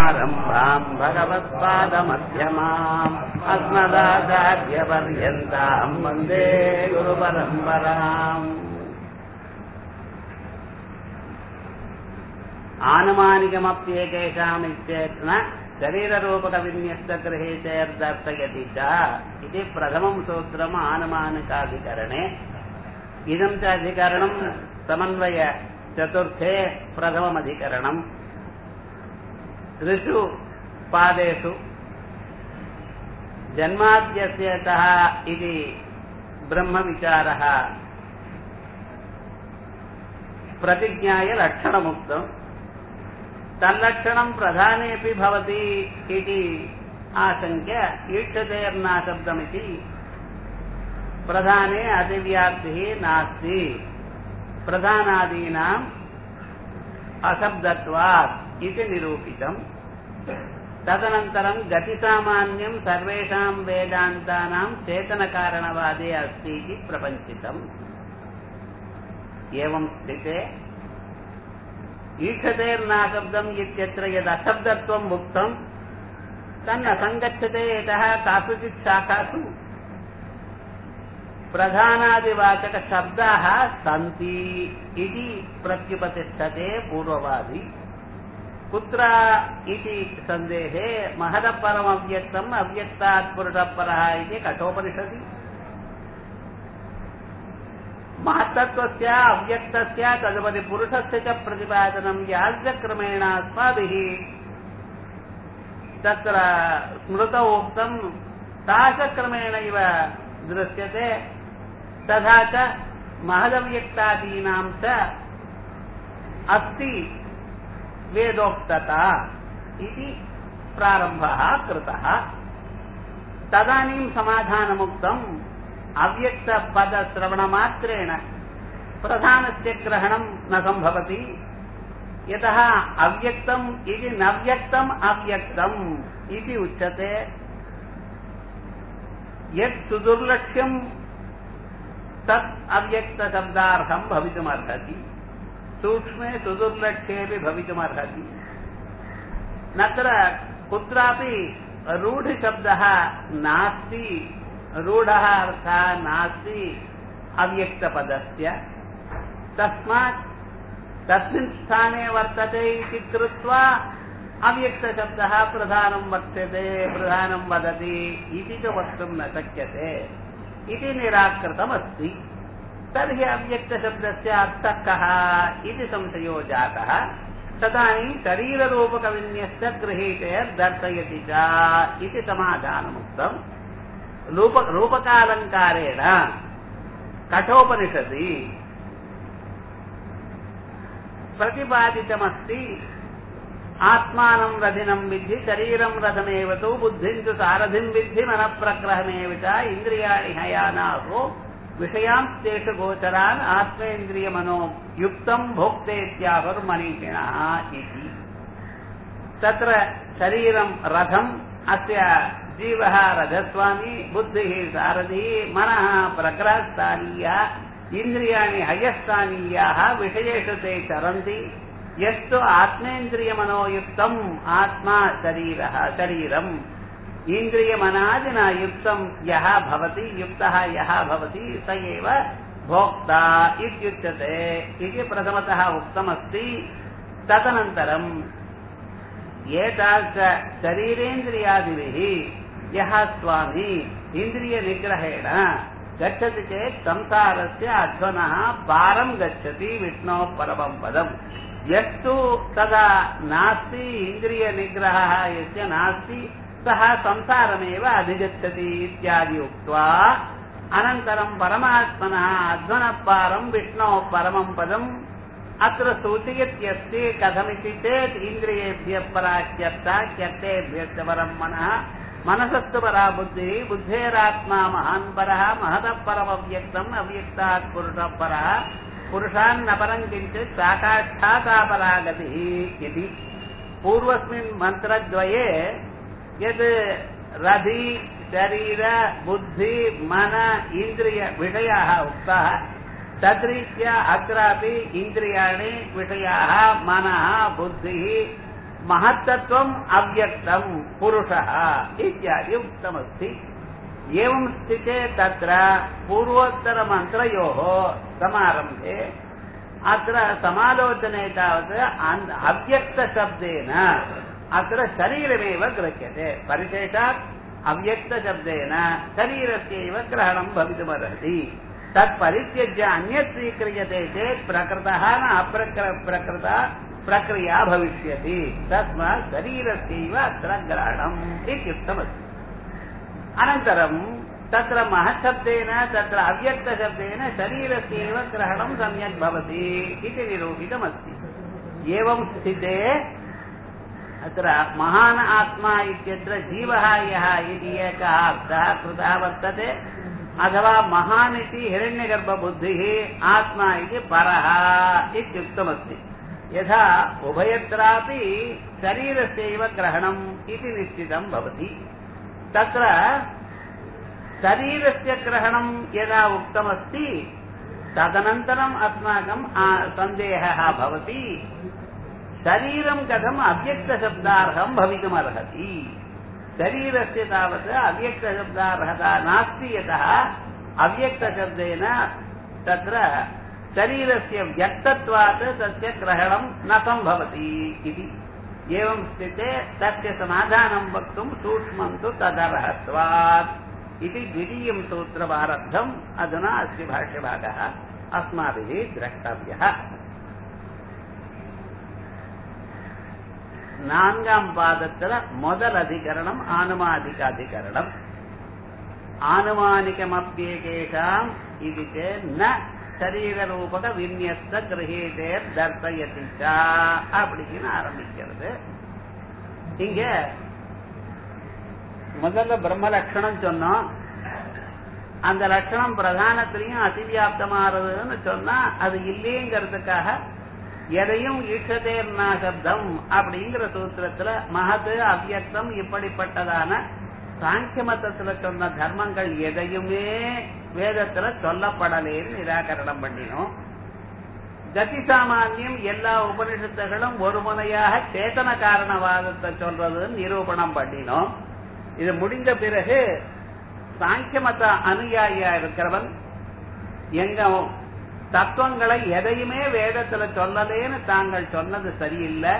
सदाशिवसमारम्भाम् भगवत्पादमध्यमाम् अस्मदाचार्यपर्यन्ताम् वन्दे गुरुपरम्पराम् आनुमानिकमप्येकेषाम् इत्येतेन शरीररूपकविन्यस्तगृहीतेर्दर्शयति च इति प्रथमं सूत्रम् आनुमानिकाधिकरणे। इदं च अधिकरणं समन्वय चतुर्थे प्रथममधिकरणम्। ऋषु पादेषु जन्माद्यस्यतः इति ब्रह्मविचारः प्रतिज्ञाय लक्षणमुक्तम्। तल्लक्षणं प्रधानेऽपि भवति इति आशङ्क्य ईक्षतेर्नाशब्दमिति प्रधाने अतिव्याप्तिः नास्ति, प्रधानादीनाम् अशब्दत्वात् इति निरूपितम्। तदनन्तरं गतिसामान्यं सर्वेषां वेदान्तानां चेतनकारणवादे अस्ति इति प्रपञ्चितम्। एवं स्थिते ईक्षतेर्नाशब्दम् इत्यत्र यदशब्दत्वम् उक्तम् तन्न सङ्गच्छते, यतः कासुचित् शाखासु प्रधानादिवाचकशब्दाः सन्ति इति प्रत्युपतिष्ठते पूर्ववादी। कुत्र इति सन्देहे महतः परमव्यक्तम् अव्यक्तात् पुरुषः परः इति कठोपनिषदि महत्तत्वस्य अव्यक्तस्य तदुपरि पुरुषस्य च प्रतिपादनं याज्ञक्रमेण अस्माभिः तत्र स्मृतौ उक्तं तादृशक्रमेण इव दृश्यते। तथा च महदव्यक्तादीनां च अस्ति वेदोक्तता इति प्रारम्भः कृतः। तदानीं समाधानमुक्तम् अव्यक्तपदश्रवणमात्रेण प्रधानस्य ग्रहणं न सम्भवति, यतः अव्यक्तम् इति न व्यक्तम् अव्यक्तम् इति उच्यते। यत् सुदुर्लक्ष्यं तत् अव्यक्तशब्दार्थं भवितुमर्हति, सूक्ष्मे सुदुर्लक्ष्येऽपि भवितुमर्हति। नत्र कुत्रापि रूढशब्दः नास्ति, रूढः अर्थः नास्ति अव्यक्तपदस्य। तस्मात् तस्मिन् स्थाने वर्तते इति कृत्वा अव्यक्तशब्दः प्रधानं वर्तते, प्रधानं वदति इति च वक्तुं न शक्यते इति निराकृतमस्ति। तर्हि अव्यक्तशब्दस्य अर्थः कः इति संशयो जातः। तदानीं शरीररूपकविन्यस्य गृहीतेर्दर्शयति च इति समाधानमुक्तम्। रूपकालङ्कारेण कठोपनिषदि प्रतिपादितमस्ति आत्मानं रथिनं विद्धि शरीरं रथमेव तु बुद्धिं तु सारथिं विद्धि मनःप्रग्रहमेव च इन्द्रियाणि हयानासो विषयांस्तेषु गोचरान् आत्मेन्द्रियमनो युक्तं भोक्तेत्याहुर्मनीषिणः इति। तत्र शरीरं रथम्, अस्य जीवः रथस्वामी, बुद्धिः सारथी, मनः प्रग्रहस्थानीयः, इन्द्रियाणि हयस्थानीयाः, विषयेषु ते चरन्ति। यस्तु आत्मेन्द्रियमनोयुक्तम् आत्मा शरीरः शरीरम् इन्द्रियमनादिना युक्तं यः भवति, युक्तः यः भवति स एव भोक्ता इत्युच्यते इति प्रथमतः उक्तमस्ति। तदनन्तरं एतादृश शरीरेन्द्रियादिभिः यः स्वामी इन्द्रियनिग्रहेण गच्छति चेत् संसारस्य अध्वनः पारं गच्छति, विष्णोः परमं पदम्। यस्तु तदा नास्ति, इन्द्रियनिग्रहः यस्य नास्ति, सः संसारमेव अधिगच्छति इत्यादि उक्त्वा अनन्तरं परमात्मनः अध्वनः पारं विष्णोः परमं पदम् अत्र सूचयत्यस्ति। कथमिति चेत् इन्द्रियेभ्यः पराच्यर्था, च्यर्थेभ्यश्च परं मनः, मनसस्तु परा बुद्धिः, बुद्धेरात्मा महान् परः, महतः परमव्यक्तम् अव्यक्तात् पुरुषः परः, पुरुषान्न परं किञ्चित् साकाष्ठाता परागतिः इति। पूर्वस्मिन् मन्त्रद्वये यद् रथि शरीर बुद्धि मन इन्द्रिय विषयाः उक्ताः, तद्रीत्या अत्रापि इन्द्रियाणि विषयाः मनः बुद्धिः महत्तत्वम् अव्यक्तम् पुरुषः इत्यादि उक्तमस्ति। एवं स्थिते तत्र पूर्वोत्तरमन्त्रयोः समारम्भे अत्र समालोचने तावत् अव्यक्तशब्देन अत्र शरीरमेव गृह्यते। परिशेषात् अव्यक्तशब्देन शरीरस्यैव ग्रहणं भवितुमर्हति। तत्परित्यज्य अन्यत् स्वीक्रियते चेत् प्रकृतः न अप्रकृता प्रक्रिया भविष्यति। तस्मात् शरीरस्यैव अत्र ग्रहणम् इत्युक्तमस्ति। अनन्तरं तत्र महच्छब्देन तत्र अव्यक्तशब्देन शरीरस्यैव ग्रहणं सम्यक् भवति इति निरूपितमस्ति। एवं स्थिते अत्र महान् आत्मा इत्यत्र जीवः यः इति एकः अर्थः कृतः वर्तते, अथवा महान् इति हिरण्यगर्भबुद्धिः, आत्मा इति परः इत्युक्तमस्ति। यथा उभयत्रापि शरीरस्यैव ग्रहणम् इति निश्चितं भवति, तत्र शरीरस्य ग्रहणं यदा उक्तमस्ति तदनन्तरम् अस्माकं सन्देहः भवति, शरीरं कथम् अव्यक्तशब्दार्हं भवितुमर्हति। शरीरस्य तावत् अव्यक्तशब्दार्हता नास्ति, यतः अव्यक्तशब्देन तत्र शरीरस्य व्यक्तत्वात् तस्य ग्रहणं न सम्भवति इति। एवं स्थिते तस्य समाधानं वक्तुं सूक्ष्मं तु तदर्हत्वात् इति द्वितीयं सूत्रमारब्धम्। अधुना अस्य भाष्यभागः अस्माभिः द्रष्टव्यः। நான்காம் பாதத்துல முதல் அதிகரணம் ஆனுமானிகாதிகரணம். ஆனுமானிகமப்யேகேஷாம் இது ந சரீரரூபக விநியஸ்த கிரஹீதேர் தர்சயதி ச அப்படின்னு ஆரம்பிக்கிறது. இங்க முதல்ல பிரம்ம லட்சணம் சொன்னோம். அந்த லட்சணம் பிரதானத்திலையும் அதிவியாப்தமாறதுன்னு சொன்னா அது இல்லைங்கிறதுக்காக எதையும் ஈஷதேர்னா சப்தம் அப்படிங்கிற சூத்திரத்துல மகது அவ்யக்தம் இப்படிப்பட்டதான சாங்கிய மதத்துல சொன்ன தர்மங்கள் எதையுமே வேதத்துல சொல்லப்படலேன்னு நிராகரணம் பண்ணினோம். கதி சாமான்யம் எல்லா உபனிஷத்துகளும் ஒரு முனையாக சேதன காரணவாதத்தை சொல்றதுன்னு நிரூபணம் பண்ணினோம். இது முடிந்த பிறகு சாங்கிய மத அனுயாயியா இருக்கிறவன் எங்க தத்துவங்களை எதையுமே வேதத்துல சொல்லலேன்னு தாங்கள் சொன்னது சரியில்லை.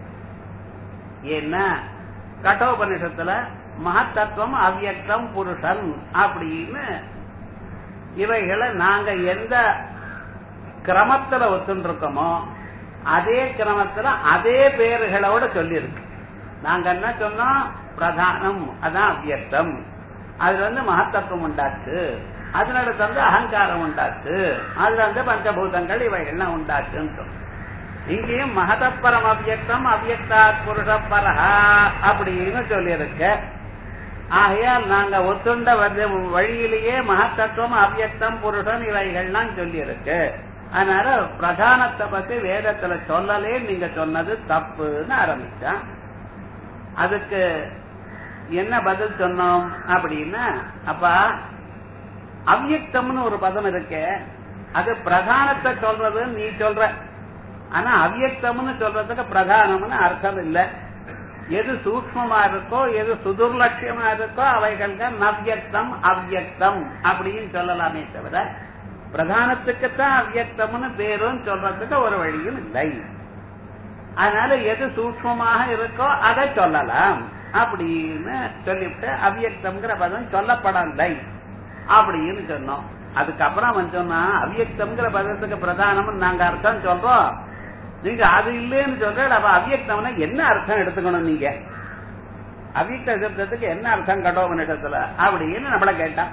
ஏன்னா கட்டோபனிஷத்துல மகத்தத்துவம் அவ்யக்தம் புருஷன் அப்படின்னு இவைகளை நாங்க எந்த கிரமத்துல ஒத்துருக்கோமோ அதே கிரமத்துல அதே பேர்களோட சொல்லியிருக்கு. நாங்க என்ன சொன்னோம், பிரதானம் அதான் அவ்யக்தம், அதுல மகத்தத்துவம் உண்டாச்சு, அதனடுத்து அகங்காரம் உண்டாச்சு, அதுல பஞ்சபூதங்கள் இவைகள்லாம் உண்டாச்சுன்னு சொன்னோம். இங்கேயும் மகதப்பரம் அவ்யக்தம் அவ்யக்தாத் புருஷப்பரஹா அப்படின்னு சொல்லியிருக்க. ஆகையால் நாங்க ஒத்துண்ட வழியிலேயே மகத்தத்துவம் அவ்யக்தம் புருஷன் இவைகள்லாம் சொல்லியிருக்கு. அதனால பிரதானத்தை பத்தி வேதத்துல சொல்லலே நீங்க சொன்னது தப்புன்னு ஆரம்பிச்சான். அதுக்கு என்ன பதில் சொன்னோம் அப்படின்னா, அப்பா அவ்யக்தம்னு ஒரு பதம் இருக்கு, அது பிரதானத்தை சொல்றது நீ சொல்ற, ஆனா அவ்யக்தம்னு சொல்றதுக்கு பிரதானம்னு அர்த்தம் இல்லை. எது சூக்ஷ்மமா இருக்கோ எது சுதுர்லட்சியமா இருக்கோ அவைகள் தான் நவ்யக்தம் அவ்யக்தம் அப்படின்னு சொல்லலாமே தவிர பிரதானத்துக்குத்தான் அவ்யக்தம்னு பேரும் சொல்றதுக்கு ஒரு வழியும் இல்லை. அதனால எது சூக்ஷ்மமாக இருக்கோ அதை சொல்லலாம் அப்படின்னு சொல்லிவிட்டு அவ்யக்தம்ங்கிற பதம் சொல்லப்படலை அப்படின்னு சொன்னோம். அதுக்கப்புறம் அவன் சொன்னா அவ்யக்தம்ங்கிற பதத்துக்கு பிரதானம் நாங்க அர்த்தம் சொல்றோம், நீங்க அது இல்லைன்னு சொல்ற, அப்ப அவ்யக்தம்னா என்ன அர்த்தம் எடுத்துக்கணும், நீங்க அவ்யக்த சப்தத்துக்கு என்ன அர்த்தம் கடோபனிஷத்துல அப்படின்னு நம்மள கேட்டான்.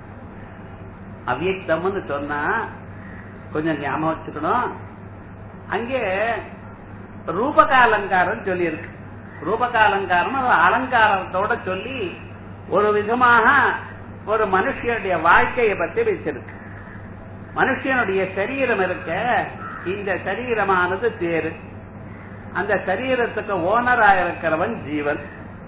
அவ்யக்தம்னு சொன்னா கொஞ்சம் ஞாபகம் வச்சுக்கணும், அங்கே ரூபகாலங்காரம் சொல்லி இருக்கு. ரூபகாலங்காரம் அலங்காரத்தோட சொல்லி ஒரு விதமாக ஒரு மனுஷனுடைய வாழ்க்கையை பத்தி வச்சிருக்கு. மனுஷனுடைய சரீரம் இருக்க, இந்த சரீரமானது தேரு, அந்த சரீரத்துக்கு ஓனரா இருக்கிறவன் ஜீவன்.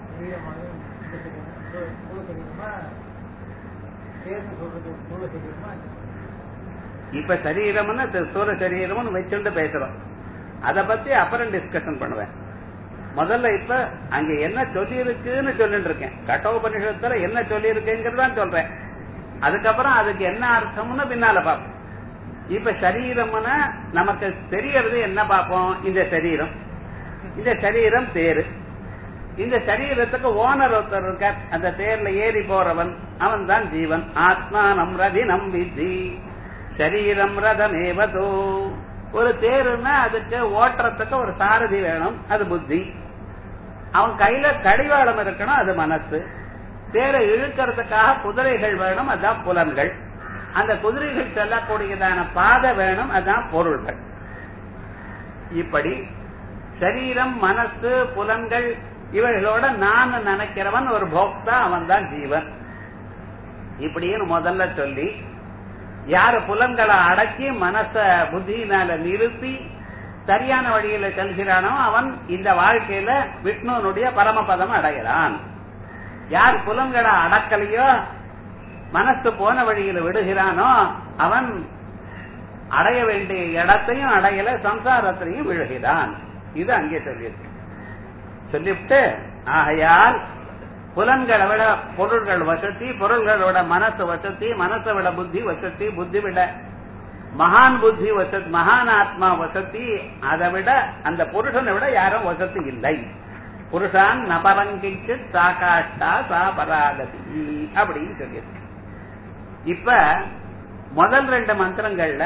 இப்ப சரீரம்னு சூர சரீரம்னு வச்சுட்டு பேசுறோம், அத பத்தி அப்புறம் டிஸ்கஷன் பண்ணுவேன். முதல்ல இப்ப அங்க என்ன சொல்லி இருக்குன்னு சொல்லிட்டு இருக்கேன். கட்டோபனிஷத்துல என்ன சொல்லி இருக்குங்கிறதான் சொல்றேன். அதுக்கப்புறம் அதுக்கு என்ன அர்த்தம்னு பின்னால பார்ப்போம். இப்ப சரீரம்னா நமக்கு தெரியறது என்ன பார்ப்போம்? இந்த சரீரம் தேரு. இந்த சரீரத்துக்கு ஓனர் ஒருத்தர் இருக்கார். அந்த தேர்ல ஏறி போறவன் அவன் தான் ஜீவன். ஆத்மானம் ரதினம் வித்தி சரீரம் ரதமேவதோ. ஒரு தேருன்னா அதுக்கு ஓட்டுறதுக்கு ஒரு சாரதி வேணும், அது புத்தி. அவன் கையில கடிவாளம் இருக்கணும், அது மனசு. தேரை இழுக்கிறதுக்காக குதிரைகள் வேணும், அதான் புலன்கள். அந்த குதிரைகள் செல்லக்கூடியதான பாதை வேணும், அதான் பொருள்கள். இப்படி சரீரம் மனசு புலன்கள் இவைகளோட நான் நினைக்கிறவன் ஒரு போக்தா, அவன் தான் ஜீவன். இப்படின்னு முதல்ல சொல்லி யாரு புலன்களை அடக்கி மனச புத்தியினால நிறுத்தி சரியான வழியில செல்கிறானோ அவன் இந்த வாழ்க்கையில விஷ்ணுனுடைய பரமபதம் அடைகிறான். யார் புலன்களை அடக்கலையோ மனசு போன வழியில விடுகிறானோ அவன் அடைய வேண்டிய இடத்தையும் அடையல, சம்சாரத்திலையும் விழுகிறான். இது அங்கே சொல்லிவிட்டு ஆகையால் புலன்களை விட பொருள்கள் வசதி, பொருள்களோட மனசு வசதி, மனசை விட புத்தி வசதி, புத்தி விட மகான் புத்தி வசதி, மகான் ஆத்மா வசதி. அதை விட அந்த புருஷனை விட யாரும் வசதி இல்லை. புருஷான் நபரங்கிச்சு சாகாஷ்டா சாபராகதி அப்படின்னு சொல்லியிருக்கு. இப்ப முதல் 2 மந்திரங்கள்ல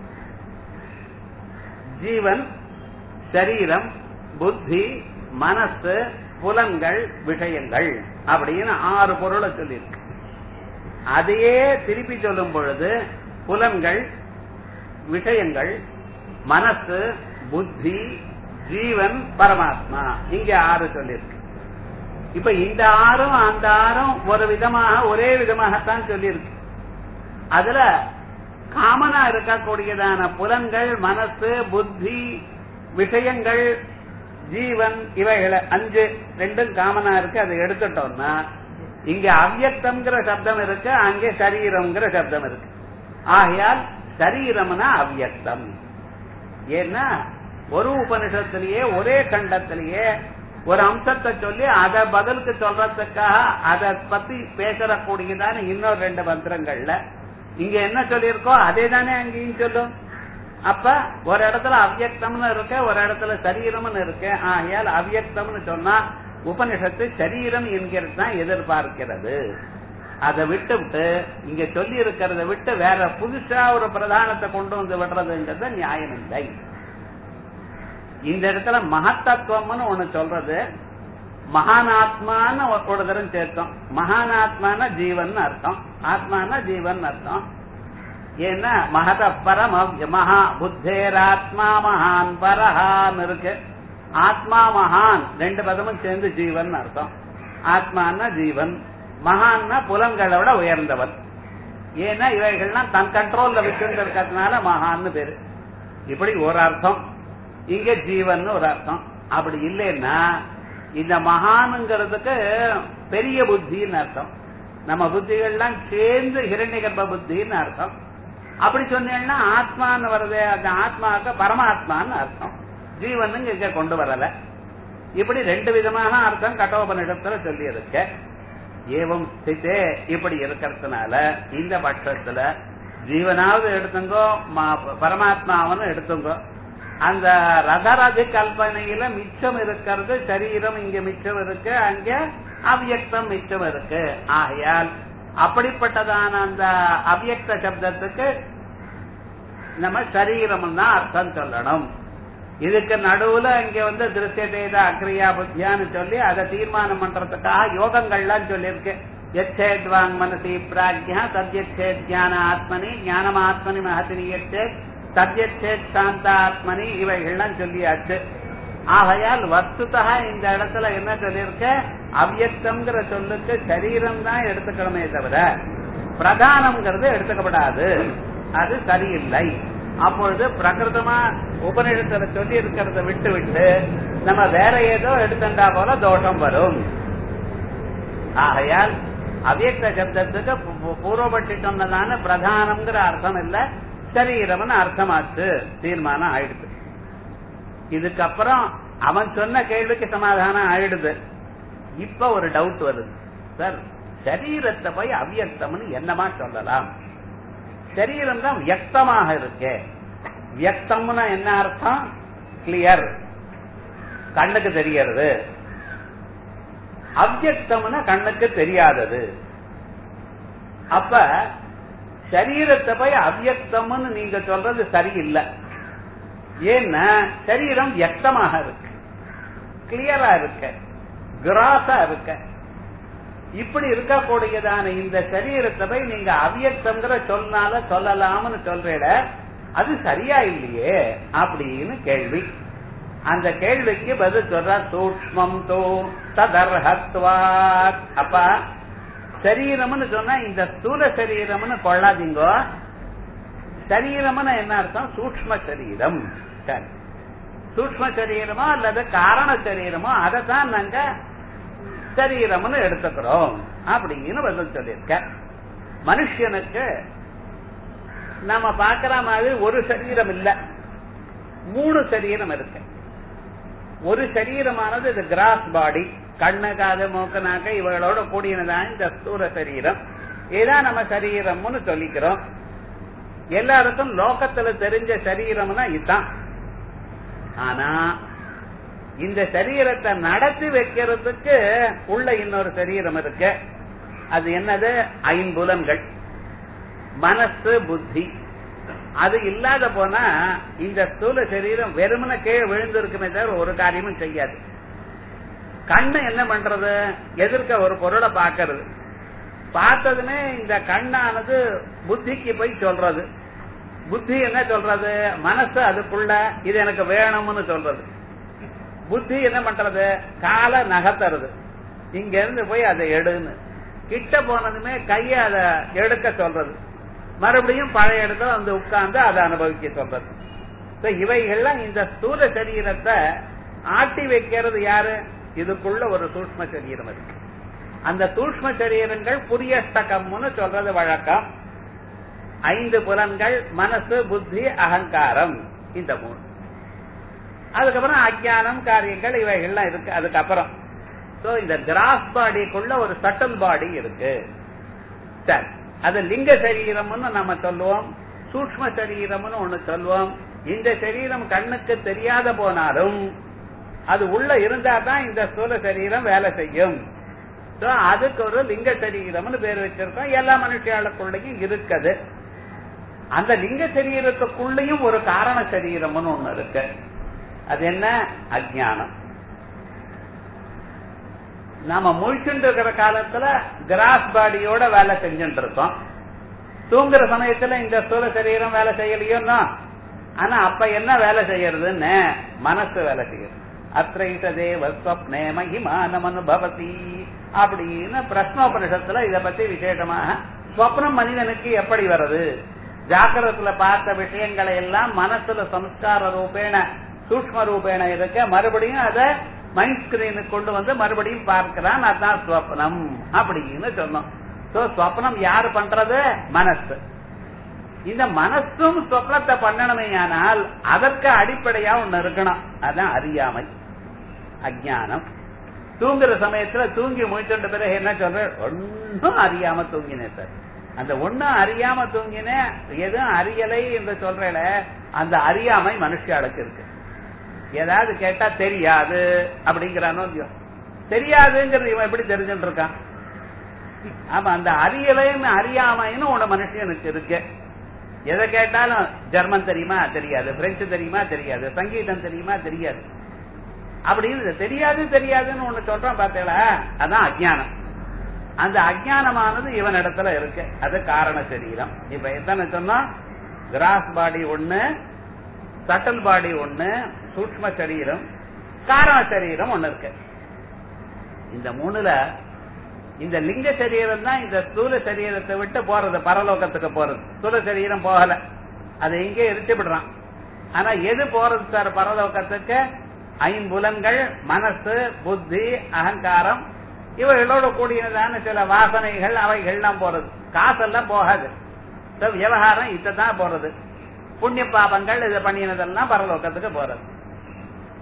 ஜீவன், சரீரம், புத்தி, மனசு, புலன்கள், விஷயங்கள் அப்படின்னு 6 பொருளை சொல்லியிருக்கு. அதையே திருப்பி சொல்லும் பொழுது புலன்கள், விஷயங்கள், மனசு, புத்தி, ஜீவன், பரமாத்மா, இங்க 6 சொல்லியிருக்கு. இப்ப இந்த 6ம் அந்த 6ம் ஒரு விதமாக ஒரே விதமாகத்தான் சொல்லியிருக்கு. அதுல காமனா இருக்கக்கூடியதான புலன்கள், மனசு, புத்தி, விஷயங்கள், ஜீவன் இவைகளை 5 2ம் காமனா இருக்கு. அதை எடுத்துட்டோம்னா இங்க அவ்யக்தம்ங்கிற சப்தம் இருக்கு, அங்கே சரீரம்ங்கிற சப்தம் இருக்கு. ஆகையால் சரீரம்னா அவ்யக்தம். ஏன்னா ஒரு உபனிஷத்திலேயே ஒரே கண்டத்திலேயே ஒரு அம்சத்தை சொல்லி அதை பதிலுக்கு சொல்றதுக்காக அதை பத்தி பேசக்கூடியதான இன்னொரு 2 மந்திரங்கள்ல இங்க என்ன சொல்லியிருக்கோ அதே தானே அங்கேயும் சொல்லும். அப்ப ஒரு இடத்துல அவ்யக்தம்னு இருக்கு, ஒரு இடத்துல சரீரம்னு இருக்கு. ஆகையால் அவ்யக்தம்னு சொன்னா உபனிஷத்து சரீரம் என்கிறது தான் எதிர்பார்க்கிறது. அதை விட்டு இங்க சொல்லி இருக்கிறத விட்டு வேற புதுசா ஒரு பிரதானத்தை கொண்டு வந்து விடுறதுங்கிறது நியாயம் இல்லை. இந்த இடத்துல மகத்தத்துவம்னு ஒண்ணு சொல்றது, மகானாத்மான்னு ஒரு தரம் சேர்த்தோம். மகானாத்மான ஜீவன் அர்த்தம், ஆத்மான ஜீவன் அர்த்தம். ஏன்னா மகத பரம் மகா புத்தேராத்மா மகான் பரஹான் இருக்கு. ஆத்மா மகான் 2 பதமும் சேர்ந்து ஜீவன் அர்த்தம். ஆத்மானா ஜீவன், மகான்னா புலன்களோட உயர்ந்தவன். ஏன்னா இவைகள்லாம் தன் கண்ட்ரோல்ல விட்டு இருக்கிறதுனால மகான்னு பேரு. இப்படி ஒரு அர்த்தம். இங்க ஜீவன் ஒரு அர்த்தம். அப்படி இல்லைன்னா இந்த மகானுங்கிறதுக்கு பெரிய புத்தின்னு அர்த்தம். நம்ம புத்திகள்லாம் சேர்ந்து ஹிரண்யகர்ப்ப புத்தின்னு அர்த்தம். அப்படி சொன்னீங்கன்னா ஆத்மான்னு வருது, அந்த ஆத்மாவுக்கு பரமாத்மான்னு அர்த்தம். ஜீவன் இங்க கொண்டு வரல. இப்படி 2 விதமான அர்த்தம் கட்டோபனிஷத்துல சொல்லி இருக்க. ஏவம் ஸ்திதே இப்படி இருக்கிறதுனால இந்த பட்சத்துல ஜீவனாவது எடுத்துங்கோ, பரமாத்மாவனு எடுத்துங்கோ. அந்த ரதரதி கல்பனையில மிச்சம் இருக்கிறது சரீரம், இங்க மிச்சம் இருக்கு, அங்க அவ்யக்தம் மிச்சம் இருக்கு. ஆகையால் அப்படிப்பட்டதான அந்த அவ்யக்த சப்தத்துக்கு நம்ம சரீரம் தான் அர்த்தம் சொல்லணும். இதுக்கு நடுவுல இங்க திருஷ்யதேத அக்ரியா புத்தியான்னு சொல்லி அதை தீர்மானம் பண்றதுக்காக யோகங்கள்லாம் சொல்லியிருக்கு. யச்சேத்வாங் மனசி பிராக்யா தத்யச்சேத் ஞான ஆத்மனி ஞானம் ஆத்மனி மகத்தினியச்சே தத்யச்சேத் சாந்த ஆத்மனி இவைகள்லாம் சொல்லியாச்சு. ஆகையால் வஸ்துதா இந்த இடத்துல என்ன சொல்லியிருக்க, அவ்யக்தம்ங்கிற சொல்லுக்கு சரீரம் தான் எடுத்துக்கணுமே தவிர பிரதானம்ங்கிறது எடுத்துக்கப்படாது. அது சரியில்லை. அப்பொழுது பிரகிருதமா உபநிஷத்துல சொல்லி இருக்கிறத விட்டு விட்டு நம்ம வேற ஏதோ எடுத்துட்டா போல தோஷம் வரும். ஆகையால் அவ்யக்த சப்தத்துக்கு பூர்வபட்சி சொன்னதான பிரதானம்ங்கிற அர்த்தம் இல்ல, சரீரம்னு அர்த்தமாச்சு, தீர்மானம் ஆயிடுச்சு. இதுக்கப்புறம் அவன் சொன்ன கேள்விக்கு சமாதானம் ஆயிடுது. இப்ப ஒரு டவுட் வருது, சார் சரீரத்தை போய் அவ்யக்தம்னு என்னமா சொல்லலாம்? சரீரம் தான் வியக்தமாக இருக்கு. வியக்தம்னா என்ன அர்த்தம்? கிளியர், கண்ணுக்கு தெரியறது. அவ்யக்தம்னா கண்ணுக்கு தெரியாதது. அப்ப சரீரத்தை போய் அவ்யக்தம்னு நீங்க சொல்றது சரியில்லை. ஏன்னா சரீரம் வியக்தமாக இருக்கு, கிளியரா இருக்க, கிராஸா இருக்க. இப்படி இருக்கக்கூடியதான இந்த சரீரத்தை போய் நீங்க அவ்யக்தம்ங்கிற சொன்னால சொல்லலாம்னு சொல்றேட, அது சரியா இல்லையே அப்படின்னு கேள்வி. அந்த கேள்விக்கு பதில் சொல்ற சூக்ஷ்மம் தோ ததர்ஹத்வாத். அப்ப சரீரம்னு சொன்னா இந்த ஸ்தூல சரீரம்னு கொள்ளாதீங்க. சரீரம்னு என்ன அர்த்தம்? சூக்ஷ்ம சரீரம். சூக்ஷ்ம சரீரமோ அல்லது காரண சரீரமோ அதைத்தான் நாங்க சரீரம்னு எடுத்துக்கிறோம் அப்படின்னு பதில் சொல்லியிருக்க. மனுஷனுக்கு நம்ம பாக்குற மாதிரி ஒரு சரீரம் இல்ல, 3 சரீரம் இருக்கு. ஒரு சரீரமானது இது கிராஸ் பாடி, கண்ணு காது மூக்கு நாக்கு இவங்களோட கூடியதான் இந்த ஸ்தூல சரீரம். இதான் நம்ம சரீரம்னு சொல்லிக்கிறோம். எல்லாருக்கும் லோகத்துல தெரிஞ்ச சரீரம்னா இதுதான். ஆனா இந்த சரீரத்தை நடத்தி வைக்கிறதுக்கு உள்ள இன்னொரு சரீரம் இருக்கு. அது என்னது? 5 புலன்கள், மனசு, புத்தி. அது இல்லாத போனா இந்த ஸ்தூல சரீரம் வெறுமன கீழே விழுந்திருக்குமே தவிர ஒரு காரியமும் செய்யாது. கண்ணு என்ன பண்றது? எதிர்க்க ஒரு பொருளை பார்க்கறது. பார்த்ததுமே இந்த கண்ணானது புத்திக்கு போய் சொல்றது. புத்தி என்ன சொல்றது? மனசு அதுக்குள்ள இது எனக்கு வேணும்னு சொல்றது. புத்தி என்ன பண்றது? காலை நகர்த்துறது, இங்க இருந்து போய் அதை எடுன்னு. கிட்ட போனதுமே கைய அதை எடுக்க சொல்றது, மறுபடியும் பழைய இடத்துல வந்து உட்கார்ந்து அதை அனுபவிக்க சொல்றது. இவைகள்லாம் இந்த ஸ்தூல சரீரத்தை ஆட்டி வைக்கிறது யாரு? இதுக்குள்ள ஒரு சூக்ஷ்ம சரீரம் இருக்கு. அந்த சூக்ஷ்ம சரீரங்கள் புரியஷ்டகம்னு சொல்றது வழக்கம். 5 புலன்கள், மனசு, புத்தி, அகங்காரம், இந்த 3. அதுக்கப்புறம் அஜ்ஞானம், காரியங்கள், இவைகள்லாம் இருக்கு. அதுக்கப்புறம் இந்த கிராஸ் பாடிக்குள்ள ஒரு சட்டல் பாடி இருக்கு. சரி, அது லிங்க சரீரம்னு நம்ம சொல்லுவோம், சூக்ஷ்ம சரீரம்னு ஒண்ணு சொல்லுவோம். இந்த சரீரம் கண்ணுக்கு தெரியாத போனாலும் அது உள்ள இருந்தா தான் இந்த ஸ்தூல சரீரம் வேலை செய்யும். அதுக்கு ஒரு லிங்க சரீரம்னு பேர் வச்சிருக்கோம். எல்லா மனுஷர்களுக்குள்ளயும் இருக்குது. அந்த லிங்க சரீரத்துக்குள்ளயும் ஒரு காரண சரீரம்னு ஒண்ணு இருக்கு. அது என்ன? அஜ்ஞானம். நாம முழிச்சுட்டு இருக்கிற காலத்துல கிராஸ் பாடியோட வேலை செஞ்சுட்டு இருக்கோம். தூங்குற சமயத்துல இந்த ஸ்தூல சரீரம் வேலை செய்யலையோன்னா, ஆனா அப்ப என்ன வேலை செய்யறதுன்னு மனசு வேலை செய்யறது. அத்ரைதேவ ஸ்வப்னே மகிமானம் அனுபவதி அப்படின்னு பிரஷ்னோபனிஷத்துல இத பத்தி விசேஷமாக ஸ்வப்னம் மனிதனுக்கு எப்படி வருது, ஜாக்கிரத்துல பார்த்த விஷயங்களை எல்லாம் மனசுல சம்ஸ்கார ரூபேண சூக்ஷ்ம ரூபேண இருக்க, மறுபடியும் அதை மைண்ட் ஸ்கிரீனுக்கு கொண்டு வந்து மறுபடியும் பார்க்கிறான். அதுதான் ஸ்வப்னம் அப்படின்னு சொன்னோம். ஸ்வப்னம் யாரு பண்றது? மனசு. இந்த மனசும் ஸ்வப்னத்தை பண்ணணுமே, ஆனால் அதற்கு அடிப்படையா ஒண்ணு இருக்கணும். அதான் அறியாமை, அஜ்ஞானம். தூங்குற சமயத்துல தூங்கி முடிச்சுட்ட பிறகு என்ன சொல்ற? ஒன்னும் அறியாம தூங்கினேன் சார். அந்த ஒன்னும் அறியாம தூங்கினேன், எதுவும் அறியலை என்று சொல்றேன். அந்த அறியாமை மனுஷாளுக்கு இருக்கு. ஏதாவது கேட்டா தெரியாது அப்படிங்கிறானோ இல்லையோ, தெரியாதுங்கிறது இவன் எப்படி தெரிஞ்சுட்டு இருக்கான்? ஆமா, அந்த அறியலைன்னு அறியாமைன்னு உன மனுஷனுக்கு இருக்கு. எதை கேட்டாலும் ஜெர்மன் தெரியுமா? தெரியாது. பிரெஞ்சு தெரியுமா? தெரியாது. சங்கீதம் தெரியுமா? தெரியாது. அப்படின்னு தெரியாது தெரியாதுன்னு ஒண்ணு சொல்றான் பார்த்தீங்களா? அதான் அஜ்ஞானம். அந்த அஜ்ஞானமானது இவன் இடத்துல இருக்கு. அது காரண சரீரம். இப்ப எத்தனை சொன்னா? கிராஸ் பாடி ஒண்ணு, சட்டல் பாடி ஒண்ணு, சூக்ஷ்ம சரீரம், காரண சரீரம் ஒண்ணு இருக்கு. இந்த 3ல இந்த லிங்க சரீரம் தான் இந்த ஸ்தூல சரீரத்தை விட்டு போறது, பரலோகத்துக்கு போறது. ஸ்தூல சரீரம் போகல, அதை இங்கே எரிச்சு விடுறான். ஆனா எது போறது சார் பரலோகத்துக்கு? 5 புலன்கள், மனசு, புத்தி, அகங்காரம், இவைகளோட கூடியதான சில வாசனைகள், அவைகள்லாம் போறது. காசெல்லாம் போகாது. விவகாரம் இதான் போறது. புண்ணிய பாபங்கள் இதை பண்ணினதெல்லாம் பரலோகத்துக்கு போறது.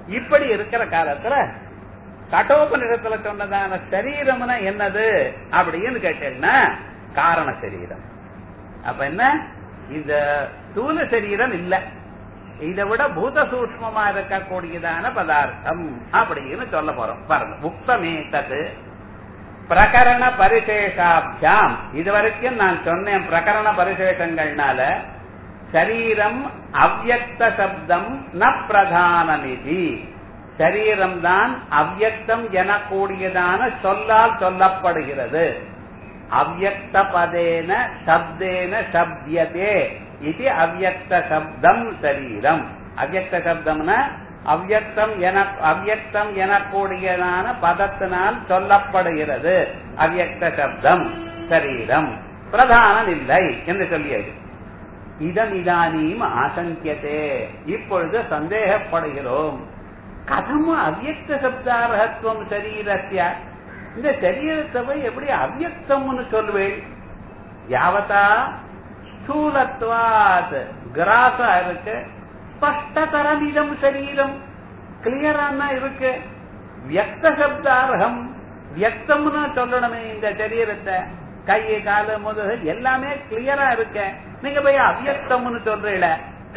இப்படி இருக்கிற காலத்துல கட்டோபநிடத்துல சொன்னதான சரீரம்னா என்னது அப்படின்னு கேட்டீங்கன்னா காரண சரீரம். அப்ப என்ன, இந்த ஸ்தூல சரீரம் இல்ல, இதை விட பூத சூக்ஷ்மமா இருக்கக்கூடியதான பதார்த்தம் அப்படின்னு சொல்ல போறோம். பாருங்க, உக்தமேதது பிரகரண பரிசேஷாபியாம். இதுவரைக்கும் நான் சொன்னேன் பிரகரண பரிசேஷங்கள்னால சரீரம் அவ்யக்த சப்தம் ந பிரதானமிதி. சரீரம் தான் அவ்யக்தம் எனக்கூடியதான சொல்லால் சொல்லப்படுகிறது. அவ்யக்த பதேன சப்தேன சப்தியதே இது அவ்யக்த சப்தம் சரீரம். அவ்யக்த சப்தம்னா அவ்யக்தம் எனக்கூடியதான பதத்தினால் சொல்லப்படுகிறது. அவ்யக்த சப்தம் சரீரம் பிரதானம் இல்லை என்று சொல்லியது. இதன் இதானீம் ஆசங்கியதே, இப்பொழுது சந்தேகப்படுகிறோம். கதம் அவ்யக்த சப்தார்ஹத்வம் சரீரஸ்ய, இந்த சரீரத்தை போய் எப்படி அவ்யக்தம்னு சொல்வேள்? யாவதா ஸ்தூலத்வாத் கிராசா இருக்கு, ஸ்பஷ்டதரமிதம் சரீரம் கிளியரான இருக்கு. வியக்த சப்தார்ஹம், வியக்தம்னு சொல்லணுமே இந்த சரீரத்தை, கை கால முதல் எல்லாமே கிளியரா இருக்க, நீங்க போய் அவ்யக்தம்னு சொல்றீல.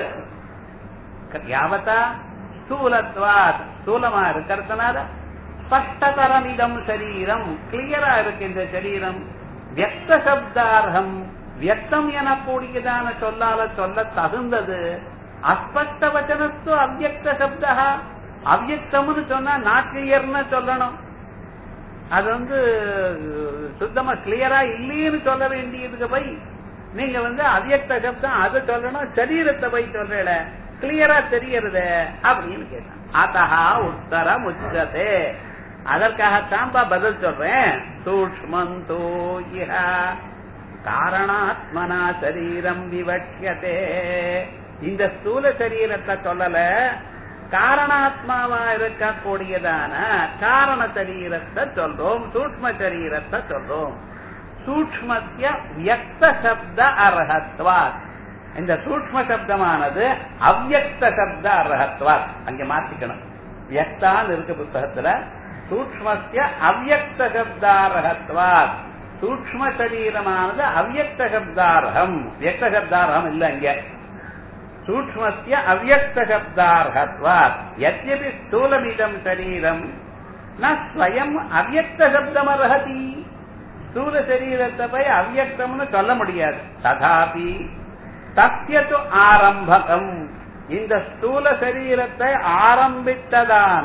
யாவதா ஸ்தூலத்வாத், ஸ்தூலமா இருக்கிறதுனால ஸ்பஷ்டதரமிதம் சரீரம் கிளியரா இருக்கு இந்த சரீரம். வியக்த சப்தார்ஹம், வியக்தம் எனக்கூடியதான சொல்லால சொல்ல தகுந்தது. அஸ்பஷ்ட வச்சனத்து அவ்யக்த சப்தா, அவ்யக்தம்னு சொன்னா நாட் கிளியர்னு சொல்லணும். அது சுத்தமா கிளியரா இல்லைன்னு சொல்ல வேண்டியதுக்கு போய் நீங்க அவ்யக்த சப்தம் அது சொல்லணும், சரீரத்தை போய் சொல்ற கிளியரா தெரியறது அப்படின்னு கேட்டான். அத்தஹா உத்தரம் உச்சதே, அதற்காகத்தான் பதில் சொல்றேன். சூக்ஷ்மந்தோ இஹ காரணாத்மனா சரீரம் விவட்சியதே. இந்த ஸ்தூல சரீரத்தை சொல்லல, காரணாத்மாவா இருக்கக்கூடியதான காரண சரீரத்தை சொல்றோம், சூக்ஷ்ம சரீரத்தை சொல்றோம். சூக்ஷ்மஸ்ய வியக்த சப்த அர்ஹத்வாத், இந்த சூக்ஷ்ம சப்தமானது அவ்யக்த சப்த அர்ஹத்வாத். அங்க மாத்திக்கணும், வியக்தான் இருக்கு புத்தகத்துல, சூக்ஷ்மஸ்ய அவ்யக்த சப்தார்ஹத்வாத். சூக்ஷ்ம சரீரமானது அவ்யக்த சப்தார்ஹம், வியக்த சப்தார்ஹம் இல்ல இங்க. சூக்ஷ்மஸ்ய அவ்யக்த சப்தார்ஹத்வாத் யத்யபி ஸ்தூலமிதம் சரீரம் ந ஸ்வயம் அவ்யக்த சப்தம் அர்ஹதி. ஸ்தூல சரீரத்தை போய் அவ்யக்தம்னு சொல்ல முடியாது. ததாபி தஸ்யது ஆரம்பகம், இந்த ஸ்தூல சரீரத்தை ஆரம்பித்ததான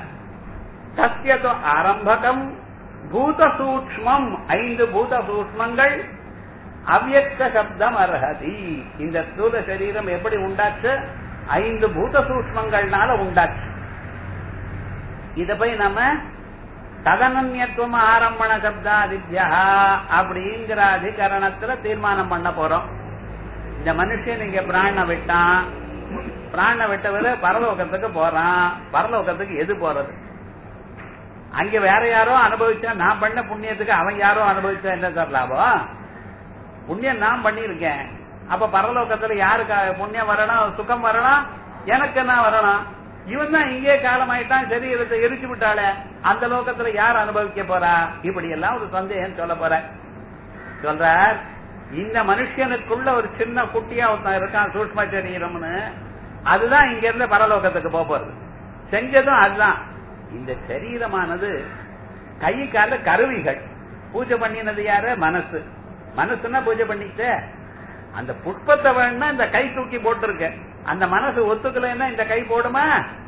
தஸ்யது ஆரம்பகம் பூத சூக்ஷ்மம், 5 பூத சூக்ஷ்மங்கள் அவ்யக்த சப்தம் அர்ஹதி. இந்த ஸ்தூல சரீரம் எப்படி உண்டாச்சு? 5 பூத சூக்ஷ்மங்கள்னால உண்டாச்சு. இத போய் நம்ம ததனன்யத்துவம் ஆரம்பண சப்தாதித்யா அப்படிங்கிற அதிகரணத்துல தீர்மானம் பண்ண போறோம். இந்த மனுஷன் இங்க பிராண விட்டான், பிராண விட்டவரு பரலோகத்துக்கு போறான். பரலோகத்துக்கு எது போறது? அங்க வேற யாரோ அனுபவிச்சா, நான் பண்ண புண்ணியத்துக்கு அவன் யாரோ அனுபவிச்சா என்ன சார் லாபம்? புண்ணியம் நான் பண்ணிருக்கேன், அப்ப பரலோகத்துல யாருக்கு புண்ணியம் வரணும், சுகம் வரணும், எனக்கு என்ன வரணும்? இவன் தான் இங்கே காலம் ஆயிட்டான், சரி இதை எரிச்சு விட்டாள, அந்த லோகத்துல யார் அனுபவிக்க போறா? இப்படி எல்லாம் ஒரு சந்தேகம் சொல்ல போற. சொல்றார், இந்த மனுஷனுக்குள்ள ஒரு சின்ன குட்டியா ஒருத்தன் இருக்கான், சூக்ஷ்ம சரீரம்னு, அதுதான் இங்க இருந்து பரலோகத்துக்கு போறது. செஞ்சதும் அதுதான். இந்த சரீரமானது கை கால கருவிகள். பூஜை பண்ணினது யாரு? மனசு. மனசுன்னா பூஜை பண்ணிட்டு, அந்த புஷ்பத்தை வேணும்னா இந்த கை தூக்கி போட்டிருக்க, அந்த மனசு ஒத்துக்கலைன்னா இந்த கை போடுமா?